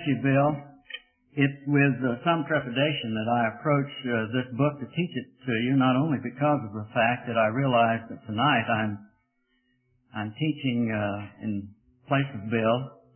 you, Bill. It's with some trepidation that I approach this book to teach it to you, not only because of the fact that I realize that tonight I'm teaching in place of Bill,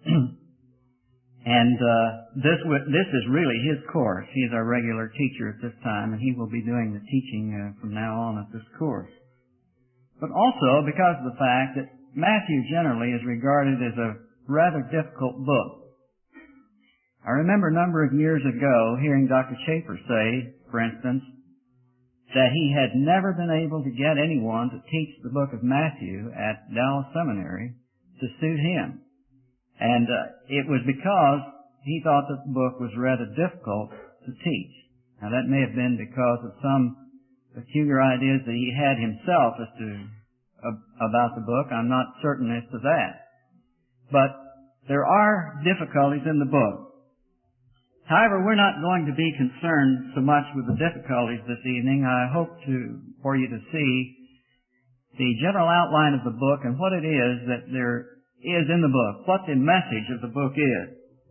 and this is really his course. He's our regular teacher at this time, and he will be doing the teaching from now on at this course. But also because of the fact that Matthew generally is regarded as a rather difficult book. I remember a number of years ago hearing Dr. Chafer say, for instance, that he had never been able to get anyone to teach the book of Matthew at Dallas Seminary to suit him. And it was because he thought that the book was rather difficult to teach. Now that may have been because of some peculiar ideas that he had himself as to about the book. I'm not certain as to that. But there are difficulties in the book. However, we're not going to be concerned so much with the difficulties this evening. I hope for you to see the general outline of the book and what it is that there is in the book, what the message of the book is.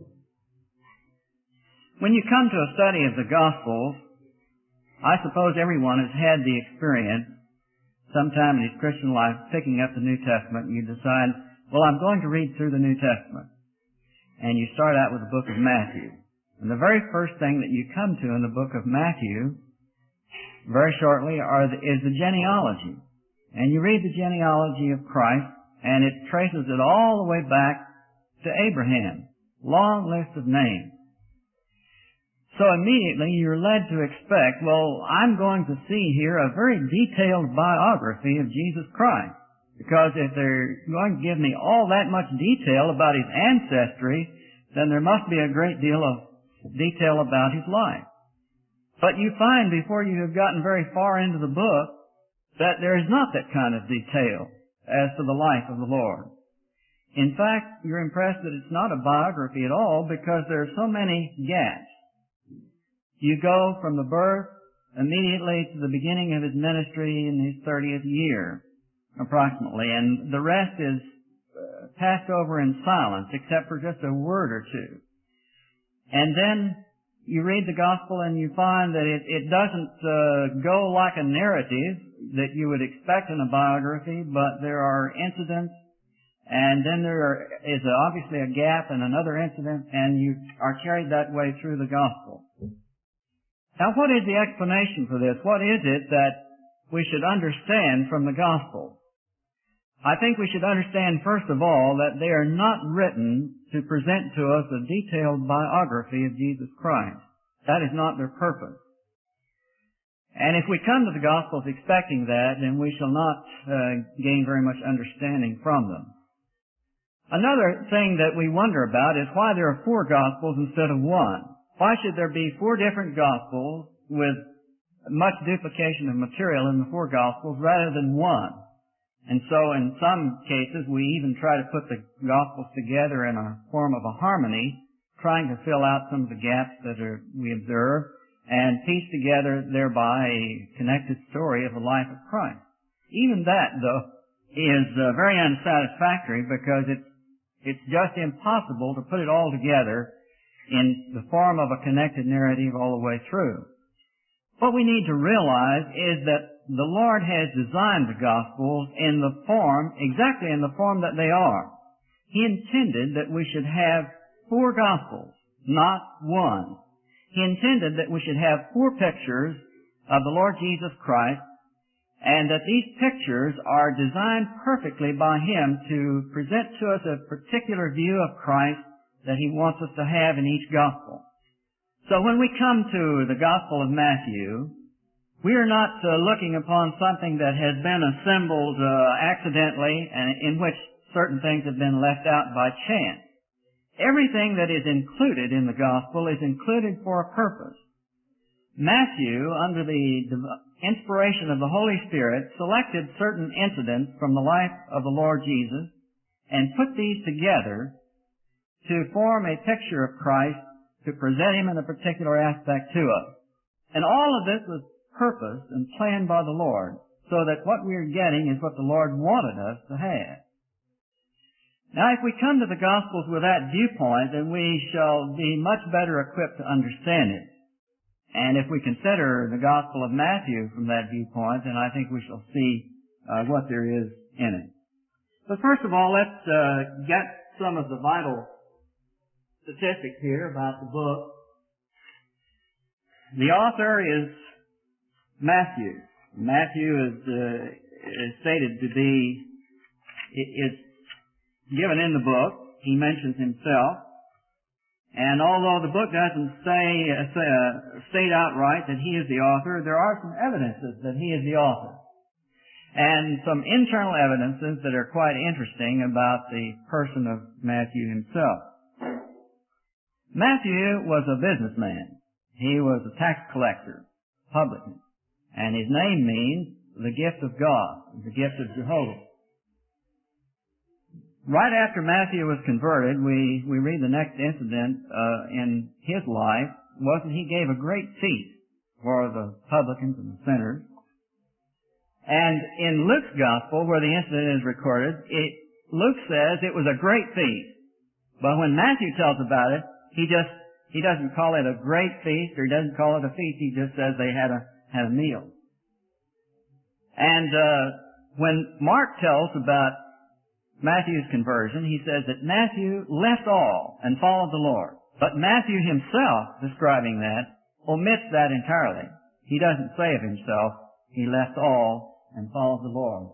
When you come to a study of the Gospels, I suppose everyone has had the experience sometime in his Christian life picking up the New Testament, and you decide, well, I'm going to read through the New Testament. And you start out with the book of Matthew. And the very first thing that you come to in the book of Matthew, very shortly, is the genealogy. And you read the genealogy of Christ, and it traces it all the way back to Abraham. Long list of names. So immediately you're led to expect, well, I'm going to see here a very detailed biography of Jesus Christ. Because if they're going to give me all that much detail about his ancestry, then there must be a great deal of detail about his life. But you find before you have gotten very far into the book that there is not that kind of detail as to the life of the Lord. In fact, you're impressed that it's not a biography at all because there are so many gaps. You go from the birth immediately to the beginning of his ministry in his 30th year, approximately, and the rest is passed over in silence except for just a word or two. And then you read the Gospel and you find that it doesn't go like a narrative that you would expect in a biography, but there are incidents, and then there is obviously a gap and another incident, and you are carried that way through the Gospel. Now, what is the explanation for this? What is it that we should understand from the Gospel? I think we should understand, first of all, that they are not written to present to us a detailed biography of Jesus Christ. That is not their purpose. And if we come to the Gospels expecting that, then we shall not gain very much understanding from them. Another thing that we wonder about is why there are 4 Gospels instead of 1. Why should there be 4 different Gospels with much duplication of material in the 4 Gospels rather than 1? And so in some cases we even try to put the Gospels together in a form of a harmony, trying to fill out some of the gaps that we observe and piece together thereby a connected story of the life of Christ. Even that, though, is very unsatisfactory because it's just impossible to put it all together in the form of a connected narrative all the way through. What we need to realize is that the Lord has designed the Gospels exactly in the form that they are. He intended that we should have 4 Gospels, not 1. He intended that we should have 4 pictures of the Lord Jesus Christ, and that these pictures are designed perfectly by Him to present to us a particular view of Christ that He wants us to have in each Gospel. So when we come to the Gospel of Matthew, we are not looking upon something that has been assembled accidentally and in which certain things have been left out by chance. Everything that is included in the Gospel is included for a purpose. Matthew, under the inspiration of the Holy Spirit, selected certain incidents from the life of the Lord Jesus and put these together to form a picture of Christ to present Him in a particular aspect to us. And all of this was purposed and planned by the Lord, so that what we are getting is what the Lord wanted us to have. Now, if we come to the Gospels with that viewpoint, then we shall be much better equipped to understand it. And if we consider the Gospel of Matthew from that viewpoint, then I think we shall see what there is in it. But first of all, let's get some of the vital statistics here about the book. The author is Matthew. Matthew is stated to be, is given in the book. He mentions himself. And although the book doesn't state outright that he is the author, there are some evidences that he is the author. And some internal evidences that are quite interesting about the person of Matthew himself. Matthew was a businessman. He was a tax collector, publican. And his name means the gift of God, the gift of Jehovah. Right after Matthew was converted, we read the next incident in his life was that he gave a great feast for the publicans and the sinners. And in Luke's Gospel, where the incident is recorded, Luke says it was a great feast. But when Matthew tells about it, he doesn't call it a great feast, or he doesn't call it a feast. He just says they had a meal. And when Mark tells about Matthew's conversion, he says that Matthew left all and followed the Lord. But Matthew himself, describing that, omits that entirely. He doesn't say of himself, he left all and followed the Lord.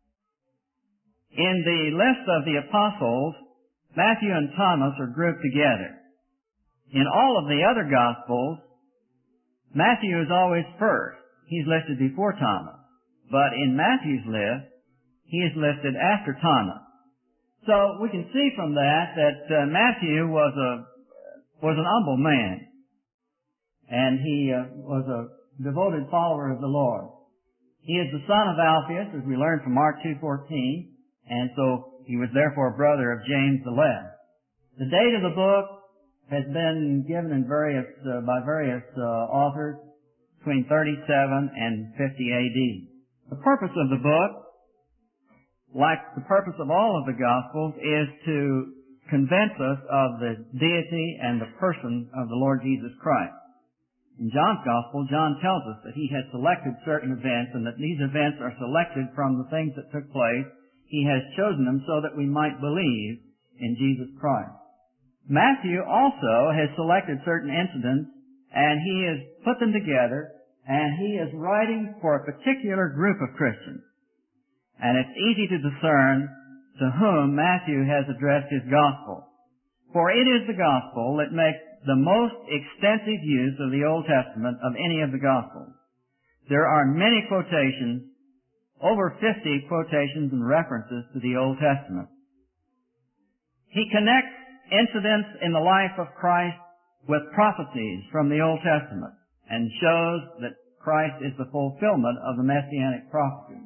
In the list of the apostles, Matthew and Thomas are grouped together. In all of the other Gospels, Matthew is always first. He's listed before Thomas. But in Matthew's list, he is listed after Thomas. So we can see from that Matthew was an humble man, and he was a devoted follower of the Lord. He is the son of Alphaeus, as we learn from Mark 2:14, and so he was therefore a brother of James the Less. The date of the book has been given in by various authors between 37 and 50 A.D. The purpose of the book, like the purpose of all of the Gospels, is to convince us of the deity and the person of the Lord Jesus Christ. In John's Gospel, John tells us that he has selected certain events, and that these events are selected from the things that took place. He has chosen them so that we might believe in Jesus Christ. Matthew also has selected certain incidents, and he has put them together, and he is writing for a particular group of Christians. And it's easy to discern to whom Matthew has addressed his gospel. For it is the gospel that makes the most extensive use of the Old Testament of any of the gospels. There are many quotations, over 50 quotations and references to the Old Testament. He connects incidents in the life of Christ with prophecies from the Old Testament and shows that Christ is the fulfillment of the Messianic prophecy.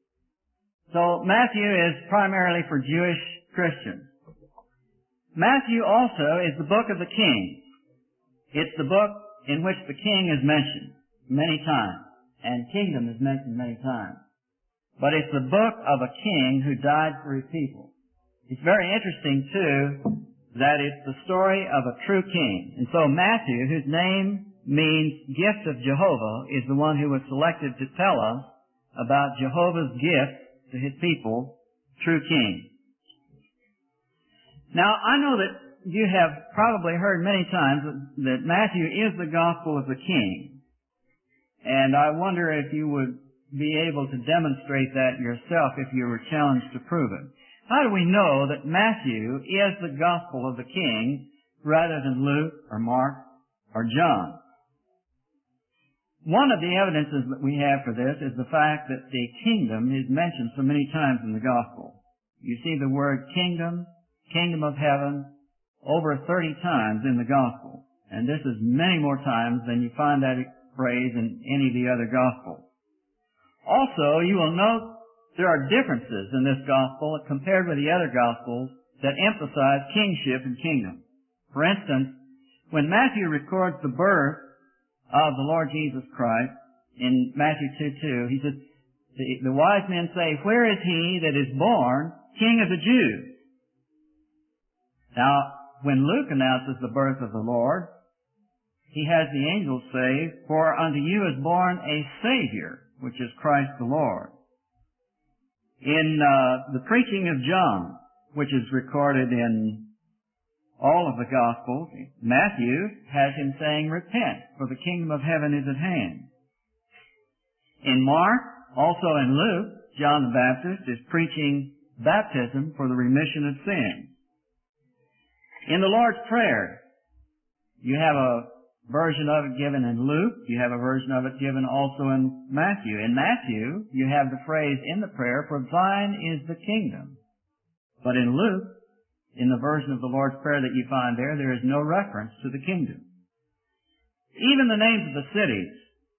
So Matthew is primarily for Jewish Christians. Matthew also is the book of the king. It's the book in which the king is mentioned many times, and kingdom is mentioned many times. But it's the book of a king who died for his people. It's very interesting, too, that it's the story of a true king. And so Matthew, whose name means gift of Jehovah, is the one who was selected to tell us about Jehovah's gift to his people, true king. Now, I know that you have probably heard many times that Matthew is the gospel of the king. And I wonder if you would be able to demonstrate that yourself if you were challenged to prove it. How do we know that Matthew is the gospel of the king rather than Luke or Mark or John? One of the evidences that we have for this is the fact that the kingdom is mentioned so many times in the gospel. You see the word kingdom, kingdom of heaven, over 30 times in the gospel. And this is many more times than you find that phrase in any of the other gospels. Also, you will note there are differences in this gospel compared with the other gospels that emphasize kingship and kingdom. For instance, when Matthew records the birth of the Lord Jesus Christ in Matthew 2:2, he says, the wise men say, "Where is he that is born King of the Jews?" Now, when Luke announces the birth of the Lord, he has the angels say, "For unto you is born a Savior, which is Christ the Lord." In the preaching of John, which is recorded in all of the Gospels, Matthew has him saying, "Repent, for the kingdom of heaven is at hand." In Mark, also in Luke, John the Baptist is preaching baptism for the remission of sins. In the Lord's Prayer, you have a version of it given in Luke. You have a version of it given also in Matthew. In Matthew, you have the phrase in the prayer, "For thine is the kingdom." But in Luke, in the version of the Lord's Prayer that you find there is no reference to the kingdom. Even the names of the cities.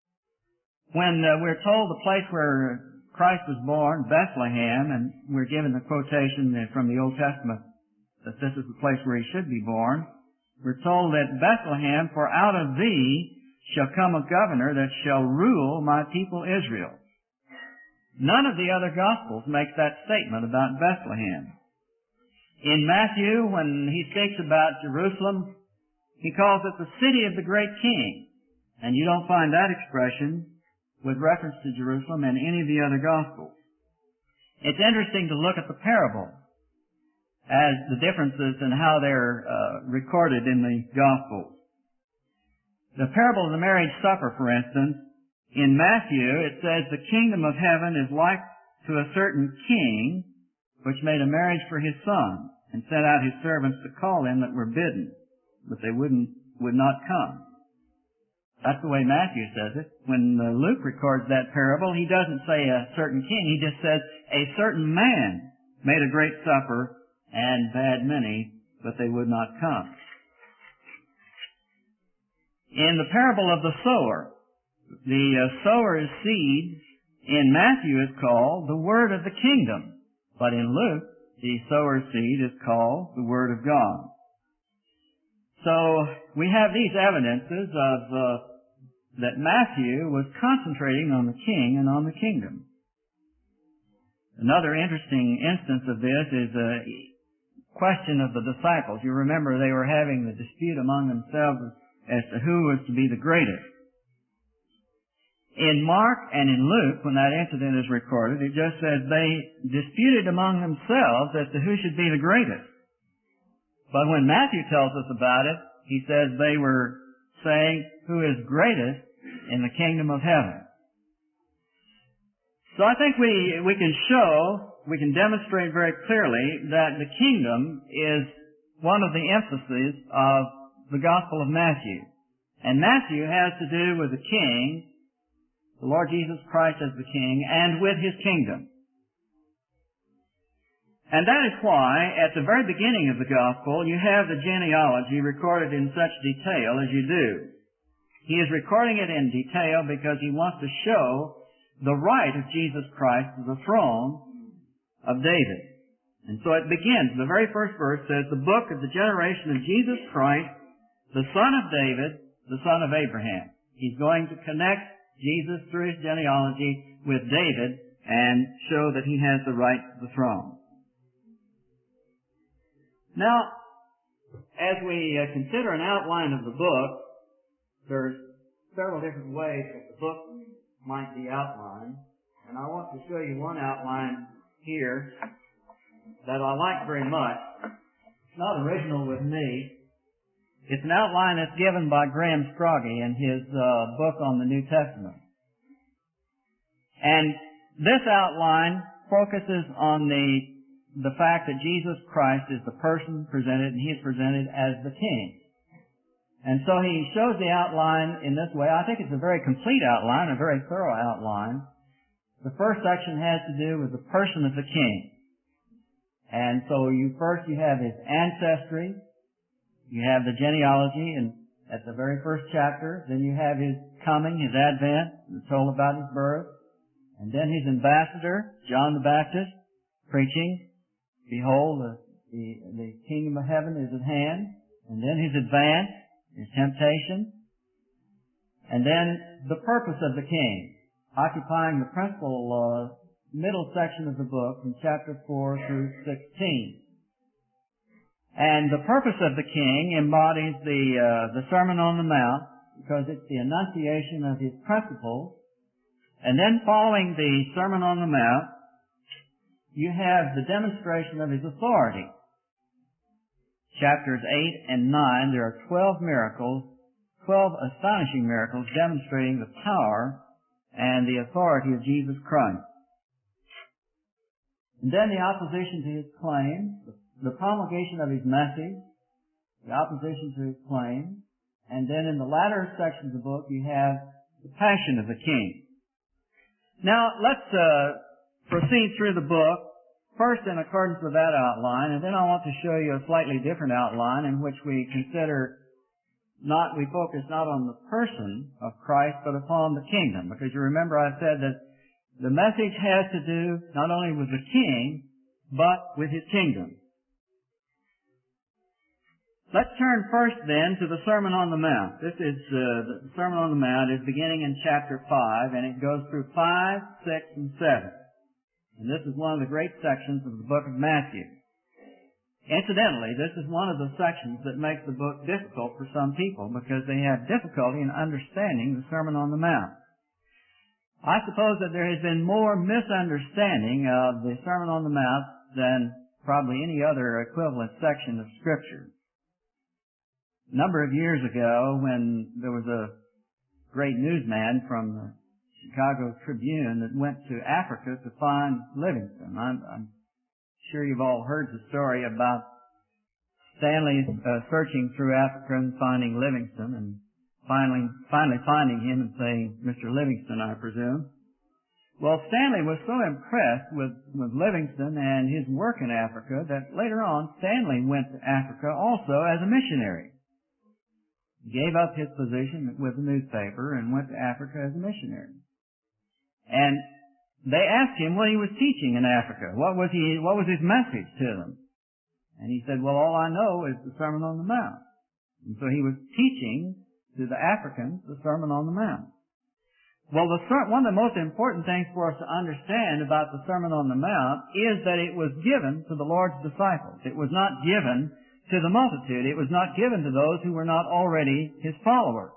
When we're told the place where Christ was born, Bethlehem, and we're given the quotation from the Old Testament that this is the place where he should be born, we're told that Bethlehem, "For out of thee shall come a governor that shall rule my people Israel." None of the other Gospels makes that statement about Bethlehem. In Matthew, when he speaks about Jerusalem, he calls it the city of the great king. And you don't find that expression with reference to Jerusalem in any of the other Gospels. It's interesting to look at the parable as the differences in how they're recorded in the Gospels. The parable of the marriage supper, for instance, in Matthew it says, "The kingdom of heaven is like to a certain king which made a marriage for his son, and sent out his servants to call them that were bidden, but they would not come." That's the way Matthew says it. When Luke records that parable, he doesn't say a certain king, he just says, "A certain man made a great supper, and bade many, but they would not come." In the parable of the sower, the sower's seed in Matthew is called the word of the kingdom, but in Luke, the sower's seed is called the Word of God. So we have these evidences of that Matthew was concentrating on the king and on the kingdom. Another interesting instance of this is a question of the disciples. You remember they were having the dispute among themselves as to who was to be the greatest. In Mark and in Luke, when that incident is recorded, it just says they disputed among themselves as to who should be the greatest. But when Matthew tells us about it, he says they were saying who is greatest in the kingdom of heaven. So I think we can demonstrate very clearly that the kingdom is one of the emphases of the Gospel of Matthew. And Matthew has to do with the king, the Lord Jesus Christ as the king, and with his kingdom. And that is why, at the very beginning of the Gospel, you have the genealogy recorded in such detail as you do. He is recording it in detail because he wants to show the right of Jesus Christ to the throne of David. And so it begins, the very first verse says, "The book of the generation of Jesus Christ, the son of David, the son of Abraham." He's going to connect Jesus through his genealogy with David and show that he has the right to the throne. Now, as we consider an outline of the book, there's several different ways that the book might be outlined, and I want to show you one outline here that I like very much. It's not original with me. It's an outline that's given by Graham Scroggie in his book on the New Testament. And this outline focuses on the fact that Jesus Christ is the person presented, and he is presented as the king. And so he shows the outline in this way. I think it's a very complete outline, a very thorough outline. The first section has to do with the person of the king. And so you have his ancestry, you have the genealogy, and at the very first chapter, then you have his coming, his advent, it's told about his birth, and then his ambassador, John the Baptist, preaching, "Behold, the kingdom of heaven is at hand," and then his advance, his temptation, and then the purpose of the king, occupying the principal middle section of the book from chapter 4 through 16. And the purpose of the king embodies the Sermon on the Mount, because it's the enunciation of his principles. And then following the Sermon on the Mount, you have the demonstration of his authority. Chapters 8 and 9, there are 12 miracles, 12 astonishing miracles demonstrating the power and the authority of Jesus Christ. And then the opposition to his claims, the promulgation of his message, the opposition to his claims, and then in the latter section of the book you have the passion of the king. Now let's proceed through the book, first in accordance with that outline, and then I want to show you a slightly different outline in which we focus not on the person of Christ, but upon the kingdom. Because you remember I said that the message has to do not only with the king, but with his kingdom. Let's turn first then to the Sermon on the Mount. This is, the Sermon on the Mount is beginning in chapter 5, and it goes through 5, 6, and 7. And this is one of the great sections of the book of Matthew. Incidentally, this is one of the sections that makes the book difficult for some people because they have difficulty in understanding the Sermon on the Mount. I suppose that there has been more misunderstanding of the Sermon on the Mount than probably any other equivalent section of Scripture. A number of years ago, when there was a great newsman from the Chicago Tribune that went to Africa to find Livingstone. I'm sure you've all heard the story about Stanley searching through Africa and finding Livingstone, and finally finding him and saying, "Mr. Livingstone, I presume." Well, Stanley was so impressed with Livingstone and his work in Africa that later on Stanley went to Africa also as a missionary. He gave up his position with the newspaper and went to Africa as a missionary. And they asked him what he was teaching in Africa. What was his message to them? And he said, "Well, all I know is the Sermon on the Mount." And so he was teaching to the Africans the Sermon on the Mount. Well, one of the most important things for us to understand about the Sermon on the Mount is that it was given to the Lord's disciples. It was not given to the multitude. It was not given to those who were not already his followers.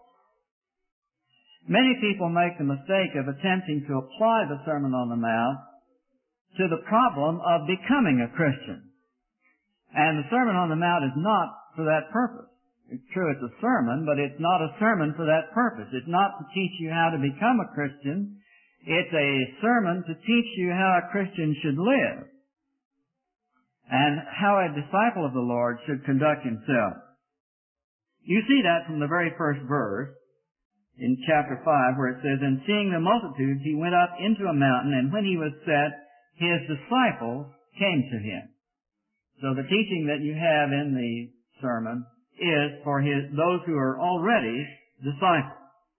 Many people make the mistake of attempting to apply the Sermon on the Mount to the problem of becoming a Christian. And the Sermon on the Mount is not for that purpose. It's true it's a sermon, but it's not a sermon for that purpose. It's not to teach you how to become a Christian. It's a sermon to teach you how a Christian should live and how a disciple of the Lord should conduct himself. You see that from the very first verse in chapter 5 where it says, "And seeing the multitudes, he went up into a mountain, and when he was set, his disciples came to him." So the teaching that you have in the sermon is for those who are already disciples.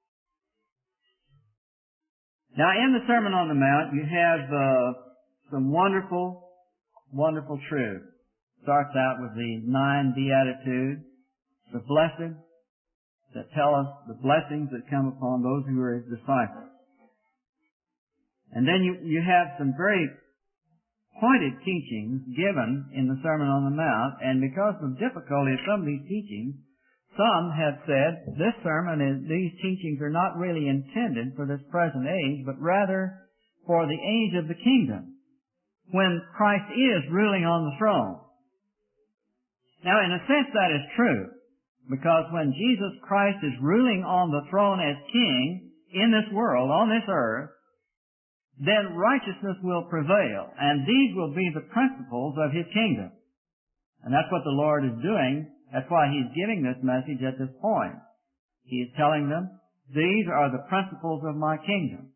Now in the Sermon on the Mount you have some wonderful truths. Starts out with the 9 Beatitudes, the blessed, that tell us the blessings that come upon those who are his disciples. And then you have some very pointed teachings given in the Sermon on the Mount, and because of the difficulty of some of these teachings, some have said these teachings are not really intended for this present age, but rather for the age of the kingdom, when Christ is ruling on the throne. Now, in a sense, that is true, because when Jesus Christ is ruling on the throne as king in this world, on this earth, then righteousness will prevail, and these will be the principles of his kingdom. And that's what the Lord is doing. That's why he's giving this message at this point. He is telling them, these are the principles of my kingdom.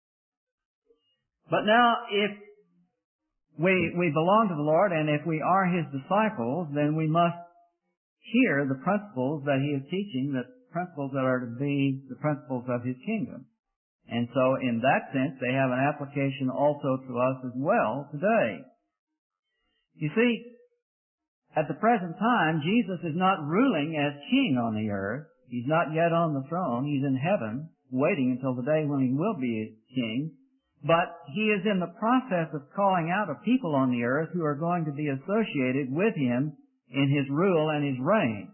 But now, if we belong to the Lord, and if we are his disciples, then we must hear the principles that he is teaching, the principles that are to be the principles of his kingdom. And so, in that sense, they have an application also to us as well today. You see, at the present time, Jesus is not ruling as king on the earth. He's not yet on the throne. He's in heaven, waiting until the day when he will be king. But he is in the process of calling out a people on the earth who are going to be associated with him in his rule and his reign.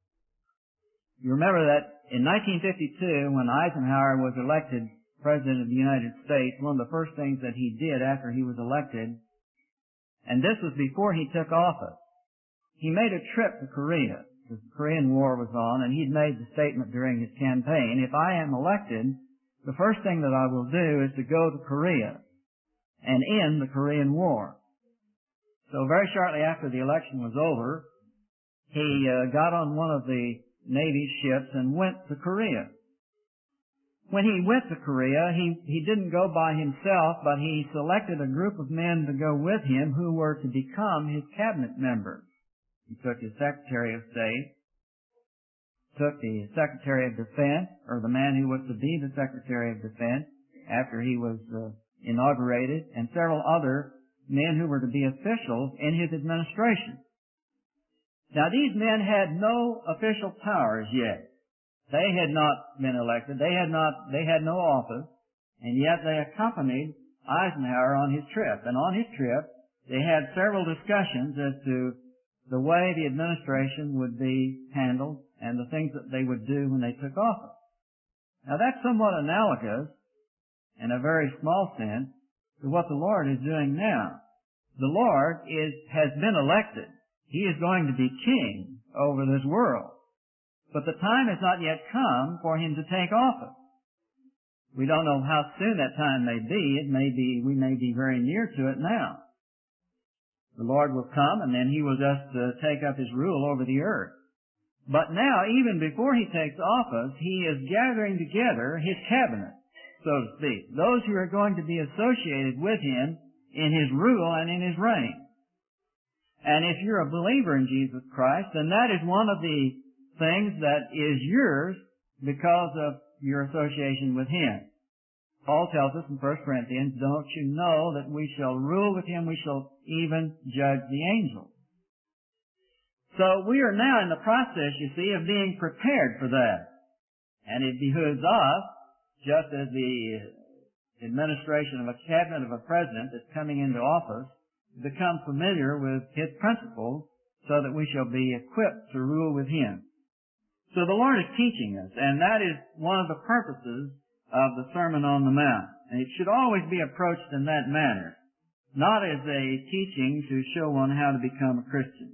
You remember that in 1952, when Eisenhower was elected President of the United States, one of the first things that he did after he was elected, and this was before he took office, he made a trip to Korea. The Korean War was on, and he'd made the statement during his campaign, if I am elected, the first thing that I will do is to go to Korea and end the Korean War. So very shortly after the election was over, he got on one of the Navy ships and went to Korea. When he went to Korea, he didn't go by himself, but he selected a group of men to go with him who were to become his cabinet members. He took his Secretary of State, took the Secretary of Defense, or the man who was to be the Secretary of Defense after he was inaugurated, and several other men who were to be officials in his administration. Now these men had no official powers yet. They had not been elected. They had no office, and yet they accompanied Eisenhower on his trip. And on his trip, they had several discussions as to the way the administration would be handled and the things that they would do when they took office. Now that's somewhat analogous, in a very small sense, to what the Lord is doing now. The Lord has been elected. He is going to be king over this world. But the time has not yet come for him to take office. We don't know how soon that time may be. We may be very near to it now. The Lord will come, and then he will just take up his rule over the earth. But now, even before he takes office, he is gathering together his cabinet, so to speak, those who are going to be associated with him in his rule and in his reign. And if you're a believer in Jesus Christ, then that is one of the things that is yours because of your association with him. Paul tells us in 1 Corinthians, don't you know that we shall rule with him, we shall even judge the angels. So we are now in the process, you see, of being prepared for that. And it behooves us, just as the administration of a cabinet of a president that's coming into office, to become familiar with his principles so that we shall be equipped to rule with him. So the Lord is teaching us, and that is one of the purposes of the Sermon on the Mount. And it should always be approached in that manner, not as a teaching to show one how to become a Christian.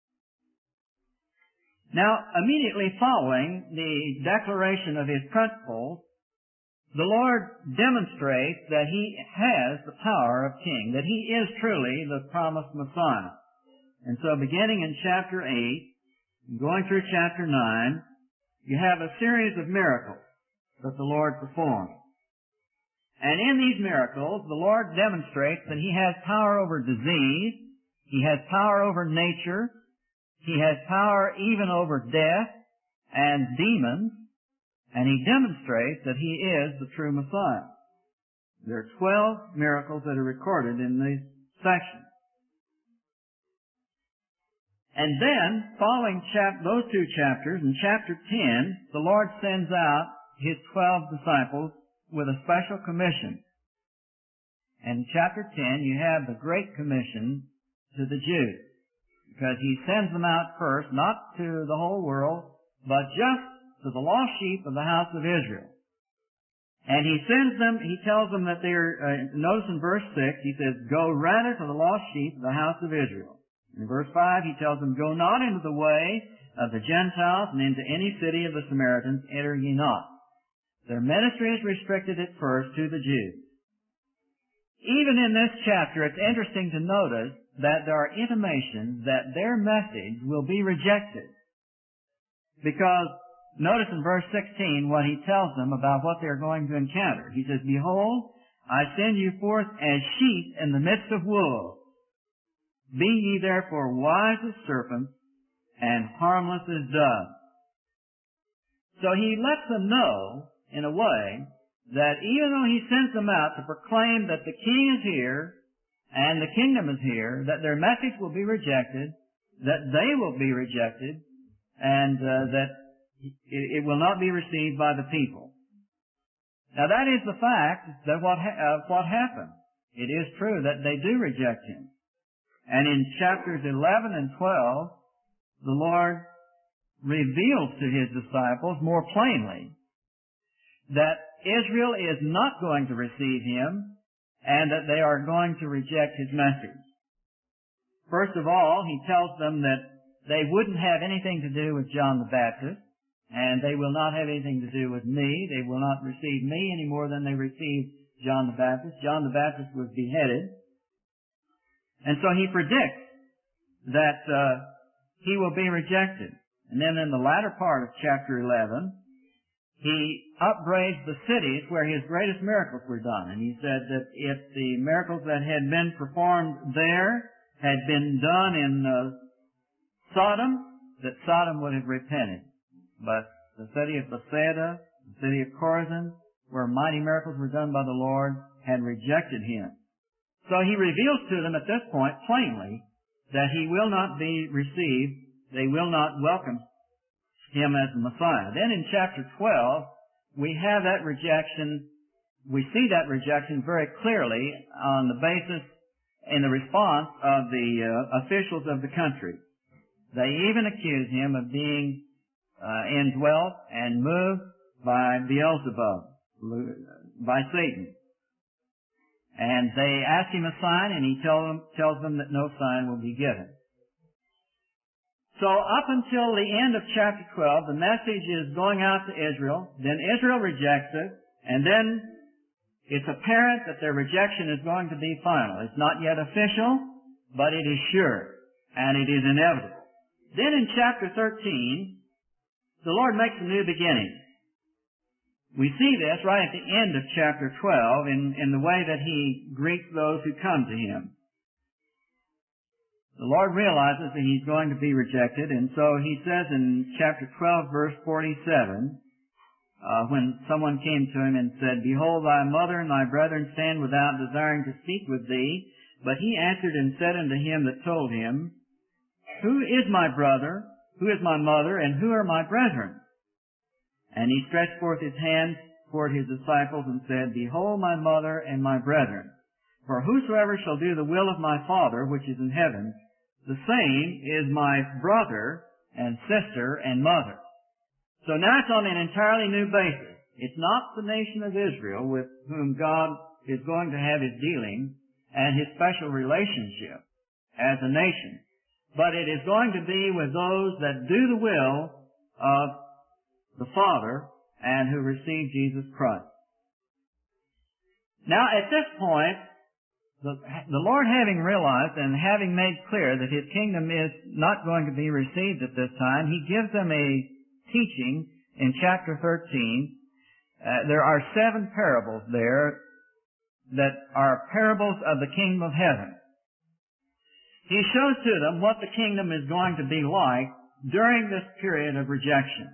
Now, immediately following the declaration of his principles, the Lord demonstrates that he has the power of king, that he is truly the promised Messiah. And so beginning in chapter 8, going through chapter 9, you have a series of miracles that the Lord performed. And in these miracles, the Lord demonstrates that he has power over disease, he has power over nature, he has power even over death and demons, and he demonstrates that he is the true Messiah. There are 12 miracles that are recorded in this section. And then, following those two chapters, in chapter 10, the Lord sends out his 12 disciples with a special commission. And in chapter 10, you have the Great Commission to the Jews, because he sends them out first, not to the whole world, but just to the lost sheep of the house of Israel. And he sends them, he tells them that notice in verse 6, he says, go rather to the lost sheep of the house of Israel. In verse 5, he tells them, go not into the way of the Gentiles, and into any city of the Samaritans enter ye not. Their ministry is restricted at first to the Jews. Even in this chapter, it's interesting to notice that there are intimations that their message will be rejected. Because notice in verse 16 what he tells them about what they're going to encounter. He says, behold, I send you forth as sheep in the midst of wolves. Be ye therefore wise as serpents and harmless as doves. So he lets them know, in a way, that even though he sends them out to proclaim that the king is here and the kingdom is here, that their message will be rejected, that they will be rejected, and that it will not be received by the people. Now that is the fact that what happened. It is true that they do reject him. And in chapters 11 and 12, the Lord reveals to His disciples more plainly that Israel is not going to receive Him and that they are going to reject His message. First of all, He tells them that they wouldn't have anything to do with John the Baptist, and they will not have anything to do with me. They will not receive me any more than they received John the Baptist. John the Baptist was beheaded. And so He predicts that he will be rejected. And then in the latter part of chapter 11, He upbraids the cities where His greatest miracles were done. And He said that if the miracles that had been performed there had been done in Sodom, that Sodom would have repented. But the city of Bethsaida, the city of Chorazin, where mighty miracles were done by the Lord, had rejected Him. So He reveals to them at this point plainly that He will not be received. They will not welcome Him as the Messiah. Then in chapter 12, we have that rejection. We see that rejection very clearly on the basis in the response of the officials of the country. They even accuse Him of being indwelt and moved by Beelzebub, by Satan. And they ask Him a sign, and He tells them that no sign will be given. So up until the end of chapter 12, the message is going out to Israel. Then Israel rejects it, and then it's apparent that their rejection is going to be final. It's not yet official, but it is sure, and it is inevitable. Then in chapter 13, the Lord makes a new beginning. We see this right at the end of chapter 12 in the way that He greets those who come to Him. The Lord realizes that He's going to be rejected, and so He says in chapter 12, verse 47, when someone came to Him and said, "Behold, thy mother and thy brethren stand without, desiring to speak with thee." But He answered and said unto him that told him, "Who is my brother? Who is my mother? And who are my brethren?" And He stretched forth His hand toward His disciples and said, "Behold my mother and my brethren. For whosoever shall do the will of my Father which is in heaven, the same is my brother and sister and mother." So now it's on an entirely new basis. It's not the nation of Israel with whom God is going to have His dealing and His special relationship as a nation, but it is going to be with those that do the will of the Father and who receive Jesus Christ. Now at this point, the Lord having realized and having made clear that His kingdom is not going to be received at this time, He gives them a teaching in chapter 13. There are 7 parables there that are parables of the kingdom of heaven. He shows to them what the kingdom is going to be like during this period of rejection.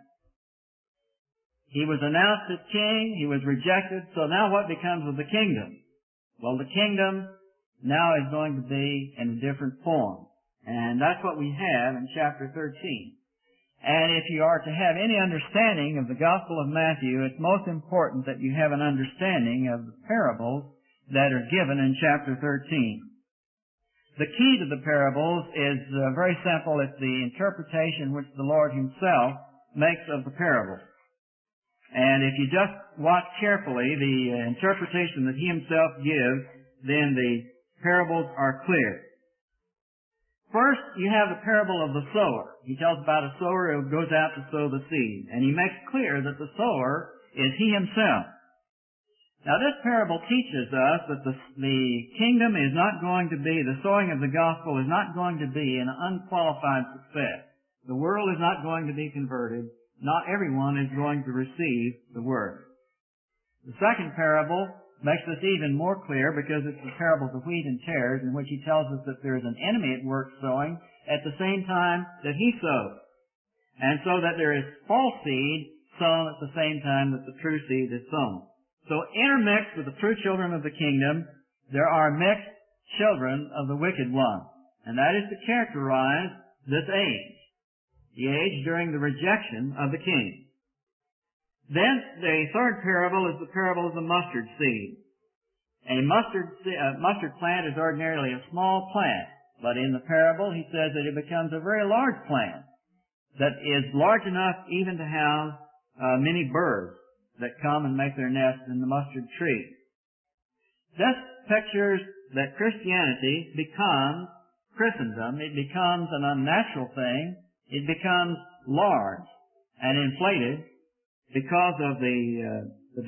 He was announced as king, He was rejected, so now what becomes of the kingdom? Well, the kingdom now is going to be in a different form. And that's what we have in chapter 13. And if you are to have any understanding of the Gospel of Matthew, it's most important that you have an understanding of the parables that are given in chapter 13. The key to the parables is very simple. It's the interpretation which the Lord Himself makes of the parables. And if you just watch carefully the interpretation that He Himself gives, then the parables are clear. First, you have the parable of the sower. He tells about a sower who goes out to sow the seed. And he makes clear that the sower is He Himself. Now this parable teaches us that the kingdom is not going to be, the sowing of the gospel is not going to be an unqualified success. The world is not going to be converted. Not everyone is going to receive the Word. The second parable makes this even more clear because it's the parable of the wheat and tares, in which He tells us that there is an enemy at work sowing at the same time that He sows. And so that there is false seed sown at the same time that the true seed is sown. So intermixed with the true children of the kingdom, there are mixed children of the wicked one. And that is to characterize this age. The age during the rejection of the king. Then the third parable is the parable of the mustard seed. A mustard plant is ordinarily a small plant, but in the parable He says that it becomes a very large plant. that is large enough even to house many birds that come and make their nest in the mustard tree. This pictures that Christianity becomes Christendom. It becomes an unnatural thing. It becomes large and inflated because of the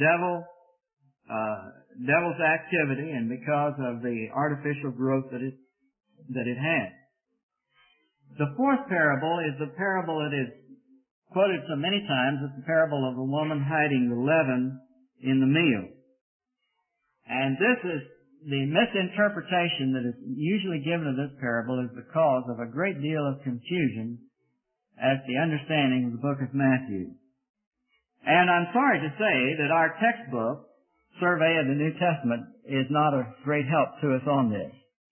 devil's activity and because of the artificial growth that it has. The fourth parable is the parable that is quoted so many times. It's the parable of the woman hiding the leaven in the meal. And this is the misinterpretation that is usually given of this parable is the cause of a great deal of confusion as the understanding of the book of Matthew. And I'm sorry to say that our textbook, Survey of the New Testament, is not a great help to us on this.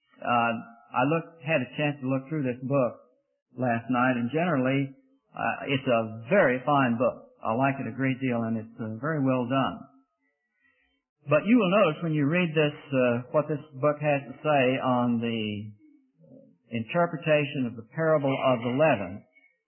I had a chance to look through this book last night, and generally, it's a very fine book. I like it a great deal, and it's very well done. But you will notice when you read this, what this book has to say on the interpretation of the parable of the leaven,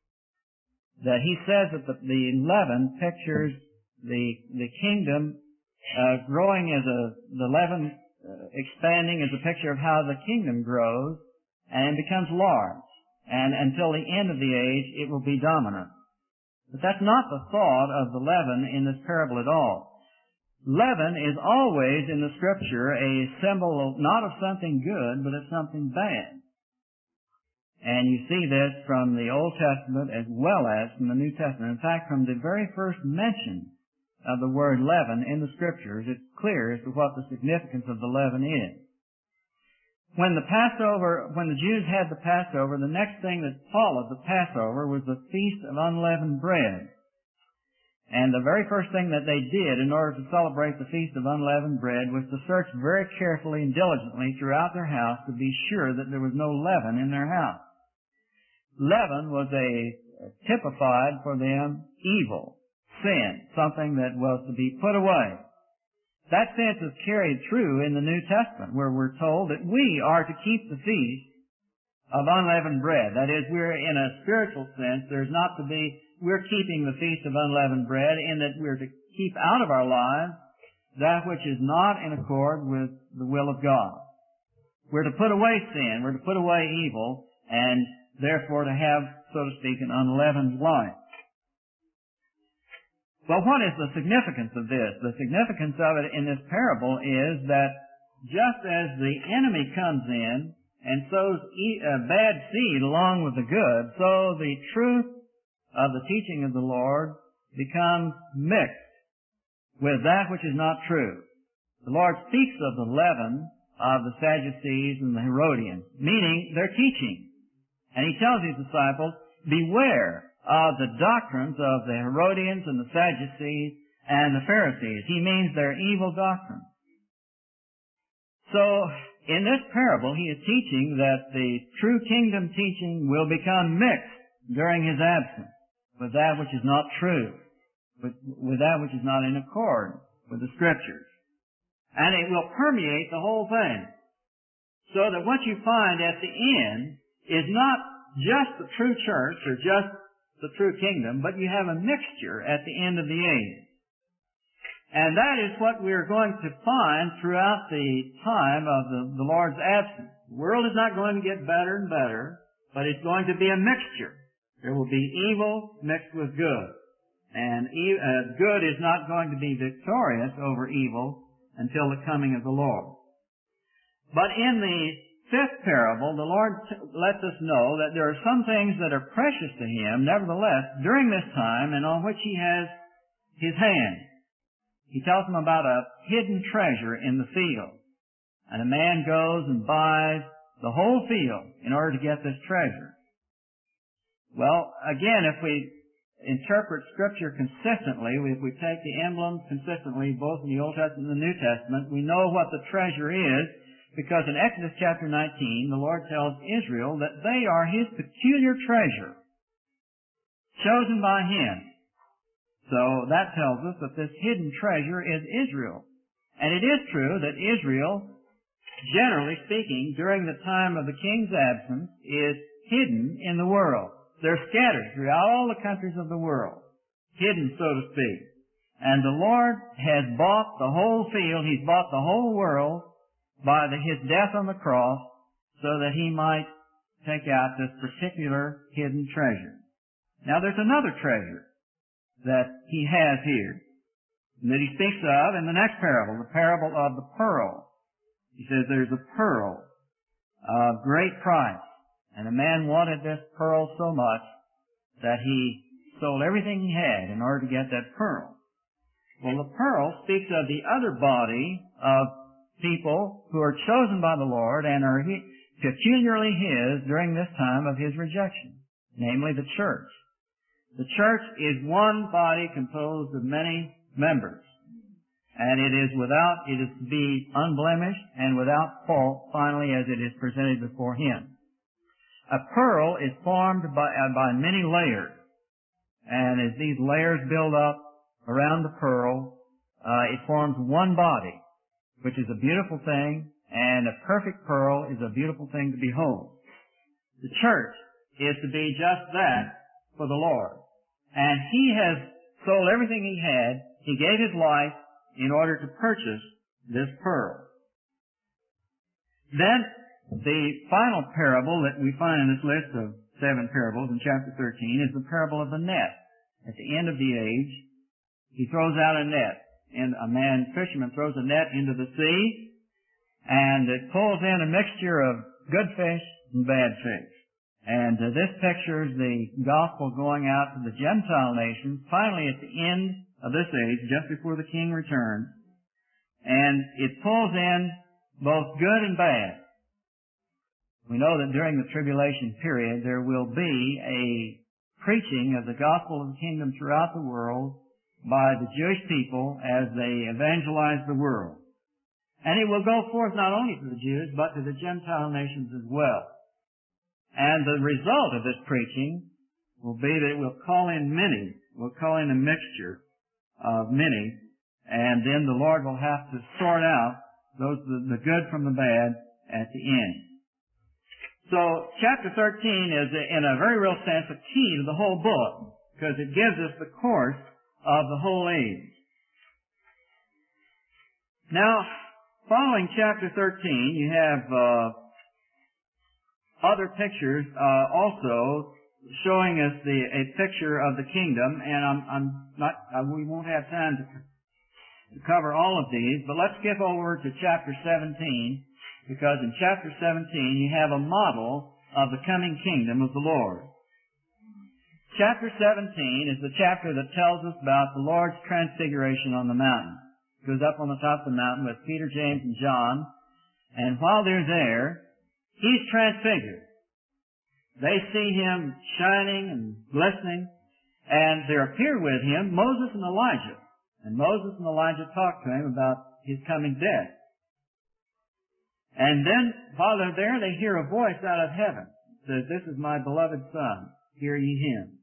that he says that the leaven pictures the kingdom growing as the leaven expanding as a picture of how the kingdom grows and becomes large. And until the end of the age, it will be dominant. But that's not the thought of the leaven in this parable at all. Leaven is always in the Scripture a symbol not of something good, but of something bad. And you see this from the Old Testament as well as from the New Testament. In fact, from the very first mention of the word leaven in the Scriptures, it's clear as to what the significance of the leaven is. When the Jews had the Passover, the next thing that followed the Passover was the Feast of Unleavened Bread. And the very first thing that they did in order to celebrate the Feast of Unleavened Bread was to search very carefully and diligently throughout their house to be sure that there was no leaven in their house. Leaven was typified for them evil, sin, something that was to be put away. That sense is carried through in the New Testament, where we're told that we are to keep the Feast of Unleavened Bread. That is, we're in a spiritual sense, we're keeping the Feast of Unleavened Bread in that we're to keep out of our lives that which is not in accord with the will of God. We're to put away sin, we're to put away evil, and therefore to have, so to speak, an unleavened life. Well, what is the significance of this? The significance of it in this parable is that just as the enemy comes in and sows bad seed along with the good, so the truth of the teaching of the Lord becomes mixed with that which is not true. The Lord speaks of the leaven of the Sadducees and the Herodians, meaning their teaching. And he tells his disciples, beware of the doctrines of the Herodians and the Sadducees and the Pharisees. He means their evil doctrines. So, in this parable, he is teaching that the true kingdom teaching will become mixed during his absence with that which is not true, with that which is not in accord with the Scriptures. And it will permeate the whole thing. So that what you find at the end is not just the true church or just the true kingdom, but you have a mixture at the end of the age. And that is what we're going to find throughout the time of the Lord's absence. The world is not going to get better and better, but it's going to be a mixture. There will be evil mixed with good. And good is not going to be victorious over evil until the coming of the Lord. But in the fifth parable, the Lord lets us know that there are some things that are precious to Him, nevertheless, during this time, and on which He has His hand. He tells them about a hidden treasure in the field. And a man goes and buys the whole field in order to get this treasure. Well, again, if we interpret Scripture consistently, if we take the emblems consistently, both in the Old Testament and the New Testament, we know what the treasure is, because in Exodus chapter 19, the Lord tells Israel that they are His peculiar treasure, chosen by Him. So that tells us that this hidden treasure is Israel. And it is true that Israel, generally speaking, during the time of the king's absence, is hidden in the world. They're scattered throughout all the countries of the world, hidden, so to speak. And the Lord has bought the whole field. He's bought the whole world by His death on the cross so that He might take out this particular hidden treasure. Now there's another treasure that He has here that He speaks of in the next parable, the parable of the pearl. He says there's a pearl of great price. And a man wanted this pearl so much that he sold everything he had in order to get that pearl. Well, the pearl speaks of the other body of people who are chosen by the Lord and are peculiarly His during this time of His rejection, namely the church. The church is one body composed of many members, and it is to be unblemished and without fault finally as it is presented before Him. A pearl is formed by many layers, and as these layers build up around the pearl, it forms one body, which is a beautiful thing, and a perfect pearl is a beautiful thing to behold. The church is to be just that for the Lord. And He has sold everything He had. He gave His life in order to purchase this pearl. Then, the final parable that we find in this list of 7 parables in chapter 13 is the parable of the net. At the end of the age, He throws out a net. And fisherman throws a net into the sea, and it pulls in a mixture of good fish and bad fish. And this pictures the gospel going out to the Gentile nations, finally at the end of this age, just before the King returns. And it pulls in both good and bad. We know that during the tribulation period there will be a preaching of the gospel of the kingdom throughout the world by the Jewish people as they evangelize the world. And it will go forth not only to the Jews, but to the Gentile nations as well. And the result of this preaching will be that it will call in many, will call in a mixture of many, and then the Lord will have to sort out the good from the bad at the end. So, chapter 13 is, in a very real sense, a key to the whole book, because it gives us the course of the whole age. Now, following chapter 13, you have other pictures also showing us a picture of the kingdom, and we won't have time to cover all of these, but let's skip over to chapter 17. Because in chapter 17 you have a model of the coming kingdom of the Lord. Chapter 17 is the chapter that tells us about the Lord's transfiguration on the mountain. He goes up on the top of the mountain with Peter, James, and John, and while they're there, He's transfigured. They see Him shining and glistening, and there appear with Him Moses and Elijah. And Moses and Elijah talk to Him about His coming death. And then, while they're there, they hear a voice out of heaven. It says, "This is my beloved Son. Hear ye Him."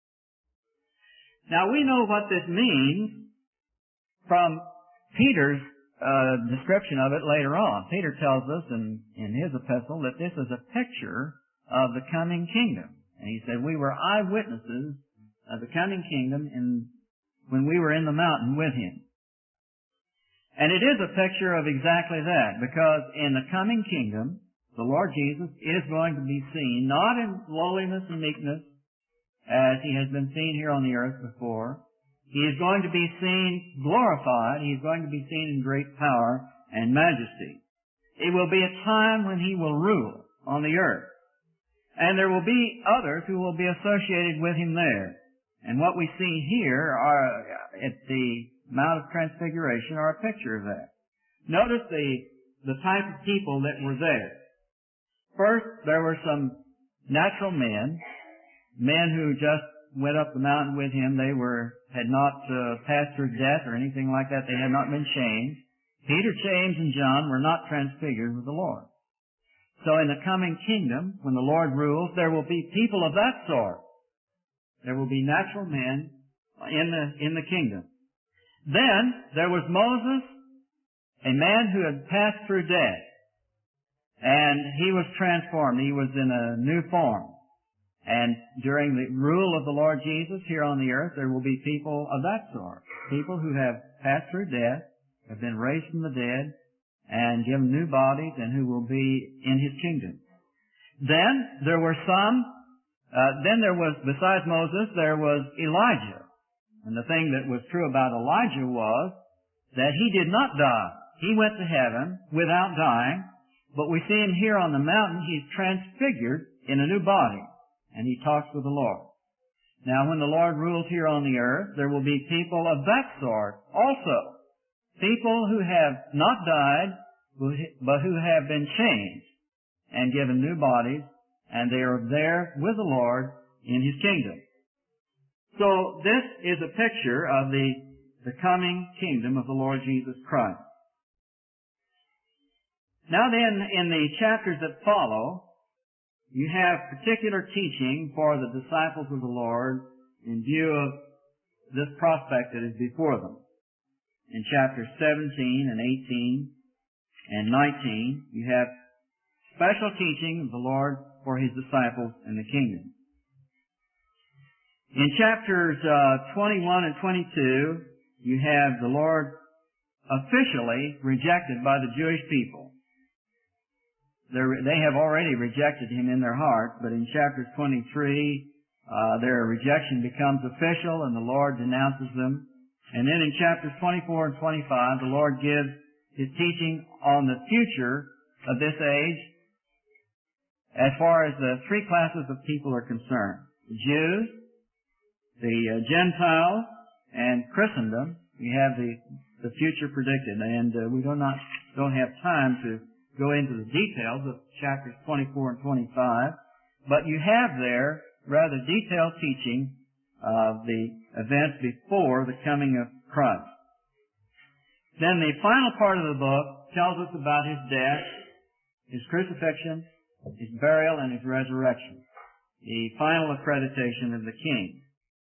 Now, we know what this means from Peter's description of it later on. Peter tells us in his epistle that this is a picture of the coming kingdom. And he said, we were eyewitnesses of the coming kingdom when we were in the mountain with Him. And it is a picture of exactly that, because in the coming kingdom, the Lord Jesus is going to be seen, not in lowliness and meekness, as He has been seen here on the earth before. He is going to be seen glorified. He is going to be seen in great power and majesty. It will be a time when He will rule on the earth. And there will be others who will be associated with Him there. And what we see here at the Mount of Transfiguration are a picture of that. Notice the type of people that were there. First, there were some natural men who just went up the mountain with Him. They had not passed through death or anything like that. They had not been changed. Peter, James, and John were not transfigured with the Lord. So in the coming kingdom, when the Lord rules, there will be people of that sort. There will be natural men in the kingdom. Then there was Moses, a man who had passed through death, and he was transformed. He was in a new form. And during the rule of the Lord Jesus here on the earth, there will be people of that sort. People who have passed through death, have been raised from the dead, and given new bodies, and who will be in His kingdom. Then there were besides Moses, there was Elijah. And the thing that was true about Elijah was that he did not die. He went to heaven without dying, but we see him here on the mountain, he's transfigured in a new body, and he talks with the Lord. Now, when the Lord rules here on the earth, there will be people of that sort also. People who have not died, but who have been changed and given new bodies, and they are there with the Lord in His kingdom. So this is a picture of the coming kingdom of the Lord Jesus Christ. Now then, in the chapters that follow, you have particular teaching for the disciples of the Lord in view of this prospect that is before them. In chapters 17 and 18 and 19, you have special teaching of the Lord for His disciples in the kingdom. In chapters 21 and 22, you have the Lord officially rejected by the Jewish people. They have already rejected Him in their heart, but in chapter 23, their rejection becomes official and the Lord denounces them. And then in chapters 24 and 25, the Lord gives His teaching on the future of this age as far as the three classes of people are concerned. The Jews, the Gentiles, and Christendom. We have the future predicted, and we don't have time to go into the details of chapters 24 and 25, but you have there rather detailed teaching of the events before the coming of Christ. Then the final part of the book tells us about His death, His crucifixion, His burial, and His resurrection. The final accreditation of the King.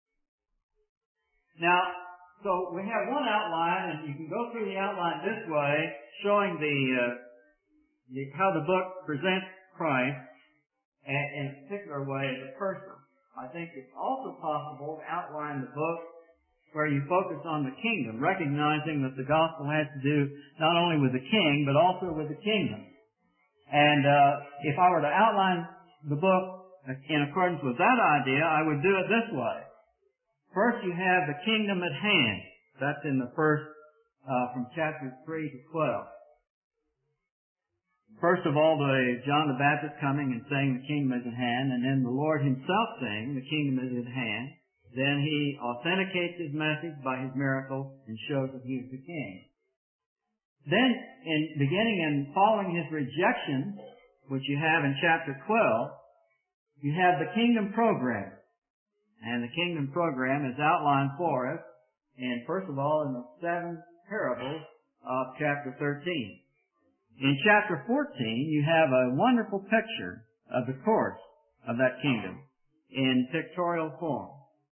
Now, so we have one outline, and you can go through the outline this way, showing how the book presents Christ in a particular way as a person. I think it's also possible to outline the book where you focus on the kingdom, recognizing that the gospel has to do not only with the king, but also with the kingdom. And if I were to outline the book in accordance with that idea, I would do it this way. First, you have the kingdom at hand. That's in the first, from chapters 3 to 12. First of all, John the Baptist coming and saying the kingdom is at hand, and then the Lord Himself saying the kingdom is at hand. Then He authenticates His message by His miracle and shows that He is the King. Then, beginning and following His rejection, which you have in chapter 12, you have the kingdom program. And the kingdom program is outlined for us, and first of all, in the 7 parables of chapter 13. In chapter 14, you have a wonderful picture of the course of that kingdom in pictorial form.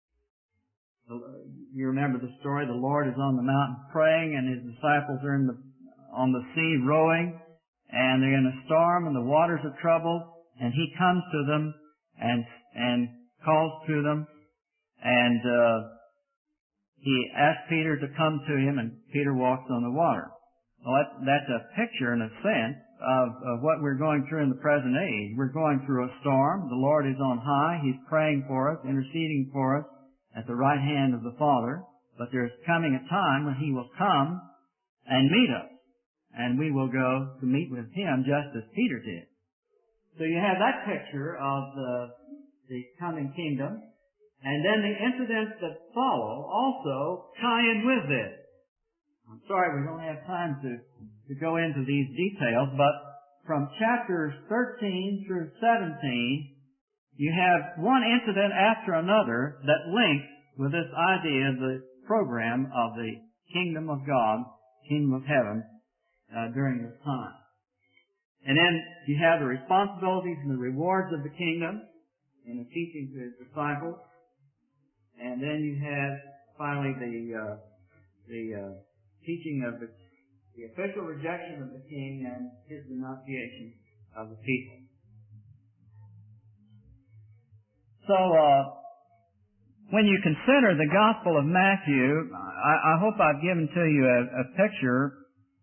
You remember the story. The Lord is on the mountain praying, and His disciples are on the sea rowing, and they're in a storm, and the waters are troubled, and He comes to them and calls to them, and He asks Peter to come to Him, and Peter walks on the water. Well, that's a picture, in a sense, of what we're going through in the present age. We're going through a storm. The Lord is on high. He's praying for us, interceding for us at the right hand of the Father. But there's coming a time when He will come and meet us, and we will go to meet with Him just as Peter did. So you have that picture of the coming kingdom, and then the incidents that follow also tie in with this. I'm sorry we don't have time to go into these details, but from chapters 13 through 17, you have one incident after another that links with this idea of the program of the kingdom of God, kingdom of heaven, during this time. And then you have the responsibilities and the rewards of the kingdom in the teaching to His disciples. And then you have finally the teaching of the official rejection of the king and His denunciation of the people. So, when you consider the Gospel of Matthew, I hope I've given to you a picture,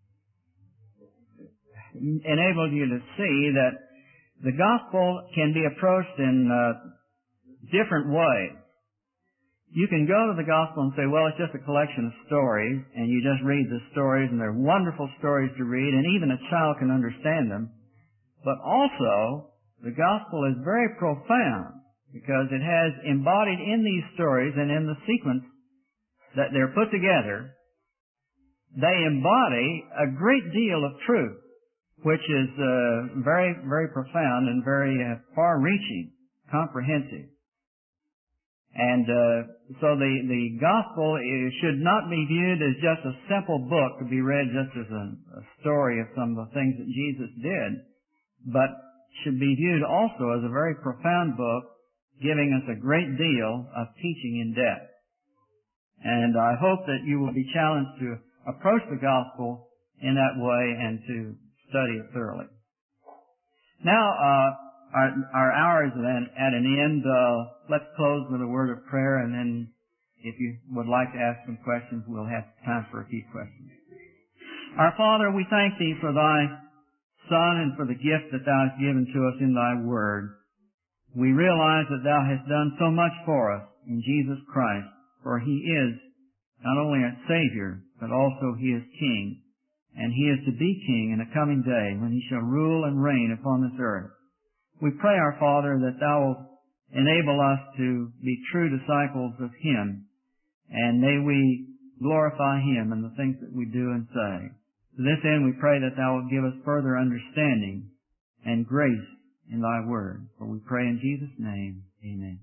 enabled you to see that the Gospel can be approached in different ways. You can go to the Gospel and say, well, it's just a collection of stories, and you just read the stories, and they're wonderful stories to read, and even a child can understand them. But also, the Gospel is very profound, because it has embodied in these stories and in the sequence that they're put together, they embody a great deal of truth, which is very, very profound and very far-reaching, comprehensive. And so the Gospel should not be viewed as just a simple book to be read just as a story of some of the things that Jesus did, but should be viewed also as a very profound book, giving us a great deal of teaching in depth. And I hope that you will be challenged to approach the Gospel in that way and to study it thoroughly. Now, our hour is at an end. Let's close with a word of prayer, and then if you would like to ask some questions, we'll have time for a few questions. Our Father, we thank Thee for Thy Son and for the gift that Thou hast given to us in Thy Word. We realize that Thou hast done so much for us in Jesus Christ, for He is not only a Savior, but also He is King, and He is to be King in a coming day when He shall rule and reign upon this earth. We pray, our Father, that Thou wilt enable us to be true disciples of Him, and may we glorify Him in the things that we do and say. To this end, we pray that Thou wilt give us further understanding and grace in Thy Word. For we pray in Jesus' name, amen.